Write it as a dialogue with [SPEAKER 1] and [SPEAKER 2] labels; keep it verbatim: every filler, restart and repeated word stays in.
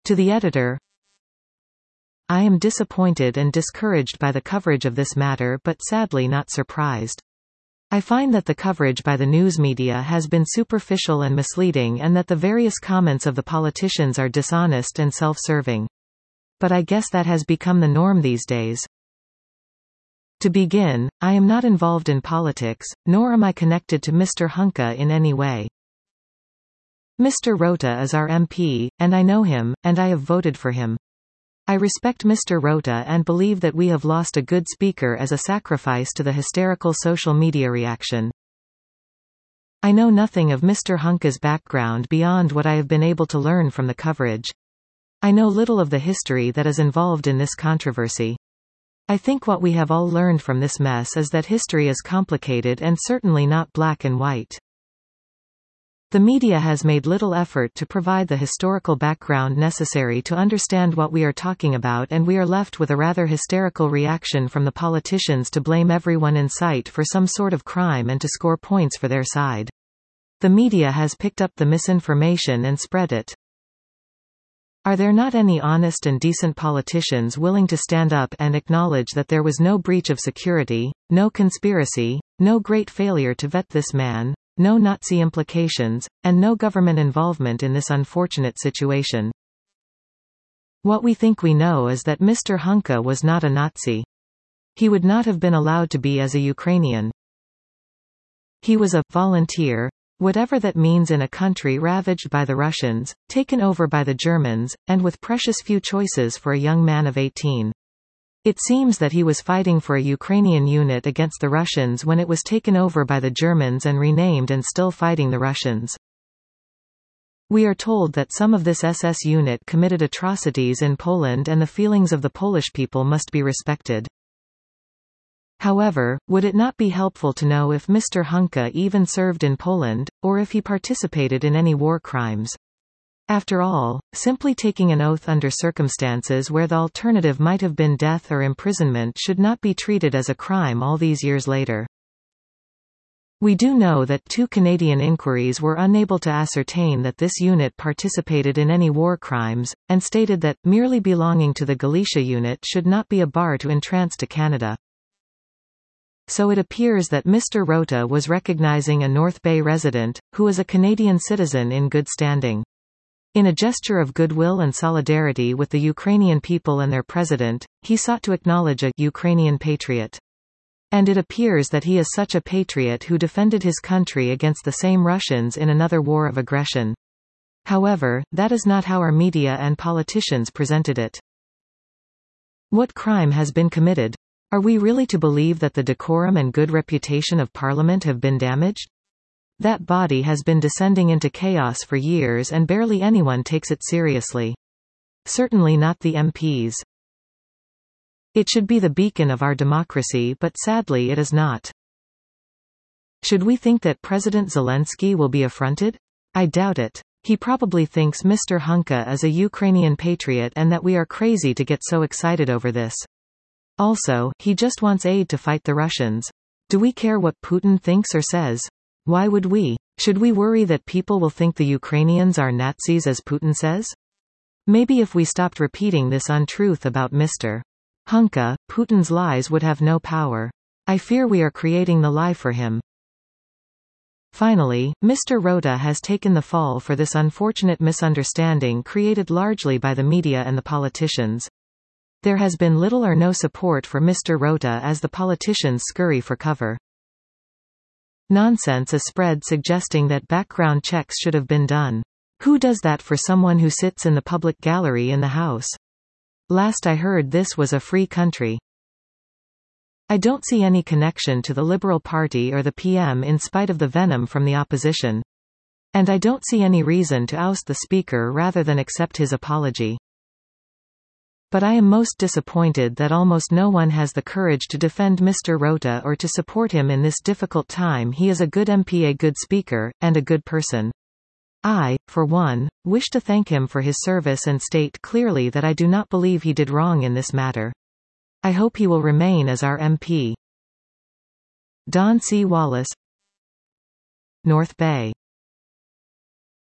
[SPEAKER 1] To the editor, I am disappointed and discouraged by the coverage of this matter, but sadly not surprised. I find that the coverage by the news media has been superficial and misleading, and that the various comments of the politicians are dishonest and self-serving. But I guess that has become the norm these days. To begin, I am not involved in politics, nor am I connected to Mister Hunka in any way. Mister Rota is our M P, and I know him, and I have voted for him. I respect Mister Rota and believe that we have lost a good speaker as a sacrifice to the hysterical social media reaction. I know nothing of Mister Hunka's background beyond what I have been able to learn from the coverage. I know little of the history that is involved in this controversy. I think what we have all learned from this mess is that history is complicated and certainly not black and white. The media has made little effort to provide the historical background necessary to understand what we are talking about, and we are left with a rather hysterical reaction from the politicians to blame everyone in sight for some sort of crime and to score points for their side. The media has picked up the misinformation and spread it. Are there not any honest and decent politicians willing to stand up and acknowledge that there was no breach of security, no conspiracy, no great failure to vet this man, no Nazi implications, and no government involvement in this unfortunate situation? What we think we know is that Mister Hunka was not a Nazi. He would not have been allowed to be as a Ukrainian. He was a volunteer, whatever that means, in a country ravaged by the Russians, taken over by the Germans, and with precious few choices for a young man of eighteen. It seems that he was fighting for a Ukrainian unit against the Russians when it was taken over by the Germans and renamed, and still fighting the Russians. We are told that some of this S S unit committed atrocities in Poland, and the feelings of the Polish people must be respected. However, would it not be helpful to know if Mister Hunka even served in Poland, or if he participated in any war crimes? After all, simply taking an oath under circumstances where the alternative might have been death or imprisonment should not be treated as a crime all these years later. We do know that two Canadian inquiries were unable to ascertain that this unit participated in any war crimes, and stated that merely belonging to the Galicia unit should not be a bar to entrance to Canada. So it appears that Mister Rota was recognizing a North Bay resident, who is a Canadian citizen in good standing. In a gesture of goodwill and solidarity with the Ukrainian people and their president, he sought to acknowledge a Ukrainian patriot. And it appears that he is such a patriot who defended his country against the same Russians in another war of aggression. However, that is not how our media and politicians presented it. What crime has been committed? Are we really to believe that the decorum and good reputation of Parliament have been damaged? That body has been descending into chaos for years, and barely anyone takes it seriously. Certainly not the M Ps. It should be the beacon of our democracy, but sadly it is not. Should we think that President Zelensky will be affronted? I doubt it. He probably thinks Mister Hunka is a Ukrainian patriot and that we are crazy to get so excited over this. Also, he just wants aid to fight the Russians. Do we care what Putin thinks or says? Why would we? Should we worry that people will think the Ukrainians are Nazis as Putin says? Maybe if we stopped repeating this untruth about Mister Hunka, Putin's lies would have no power. I fear we are creating the lie for him. Finally, Mister Rota has taken the fall for this unfortunate misunderstanding created largely by the media and the politicians. There has been little or no support for Mister Rota as the politicians scurry for cover. Nonsense is spread suggesting that background checks should have been done. Who does that for someone who sits in the public gallery in the House? Last I heard, this was a free country. I don't see any connection to the Liberal Party or the P M in spite of the venom from the opposition. And I don't see any reason to oust the Speaker rather than accept his apology. But I am most disappointed that almost no one has the courage to defend Mister Rota or to support him in this difficult time. He is a good M P, a good speaker, and a good person. I, for one, wish to thank him for his service and state clearly that I do not believe he did wrong in this matter. I hope he will remain as our M P. Don C. Wallace, North Bay.